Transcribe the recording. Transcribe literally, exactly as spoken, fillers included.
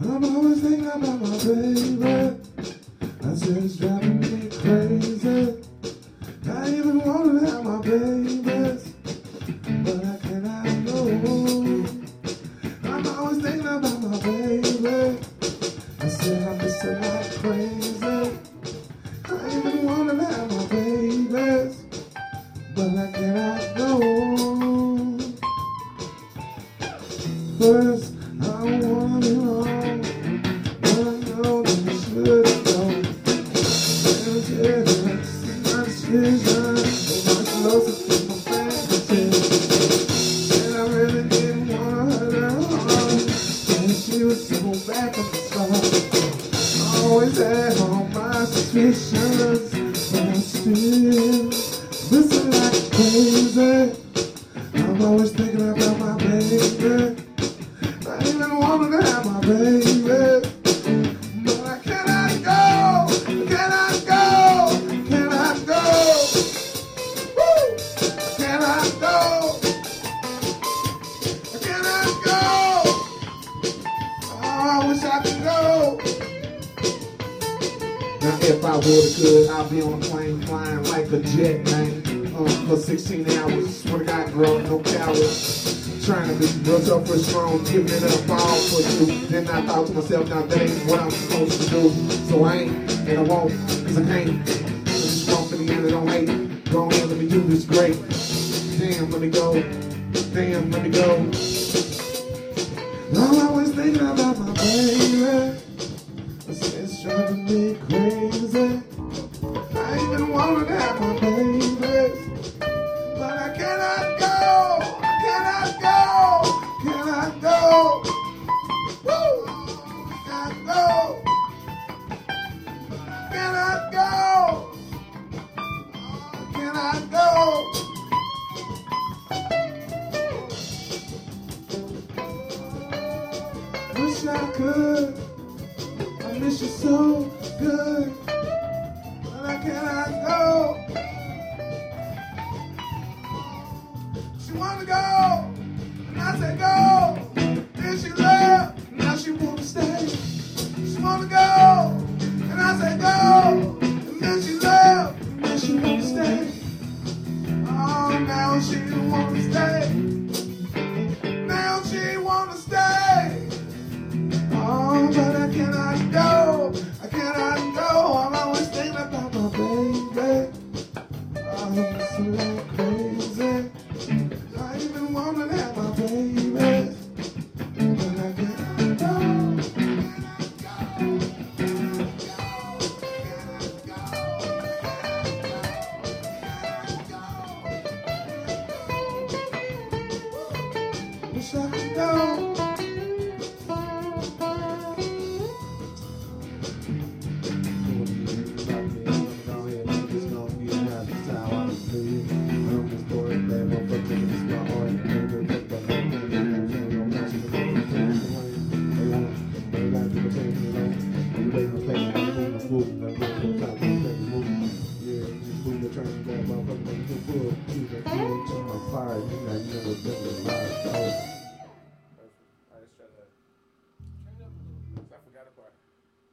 I'm always thinking about my baby. I said it's driving me crazy. I even wanna have my babies, but I cannot know. I'm always thinking about my baby. I said I miss her like crazy. I even wanna have my babies, but I cannot know. First, I don't wanna be wrong, but I know that I should know. And it's my decision, so much closer to my fantasy. And I really didn't wanna hurt her heart, and she was so bad from the start. I always had all my suspicions, but I'm still missing like crazy. I'm always thinking about my baby. I even wanted to have my baby, but I cannot go, cannot go, cannot go. Woo! I cannot go, I cannot go. Oh, I wish I could go. Now if I would, could, I'd be on a plane flying like a jet, man. Uh, for sixteen hours, swear to God, girl, no cowards. Trying to be real tough or strong, giving it up all for you. Then I thought to myself, now that ain't what I'm supposed to do. So I ain't, and I won't, cause I can't. I just want for the end, I don't hate. Go on, let me do this great. Damn, let me go. Damn, let me go. I'm always thinking about my baby. It's driving me crazy. I even wanted to have my babies, but I cannot go. I cannot go. Cannot go. Woo! Cannot go. Cannot go. Cannot go. Wish I could. I miss you so good, but I cannot go. She wanna go, and I said go. Then she left, now she wanna stay. She wanna go, and I said go. And then she left, and then she wanna stay. Oh, now she wanna stay. Now she wanna stay. Oh, but I cannot go. I cannot go. I'm always thinking about my baby. I'm so like crazy. I even wanna have my baby, but I cannot go. Wish I could go. Fire, you know, you never been alive. I was trying to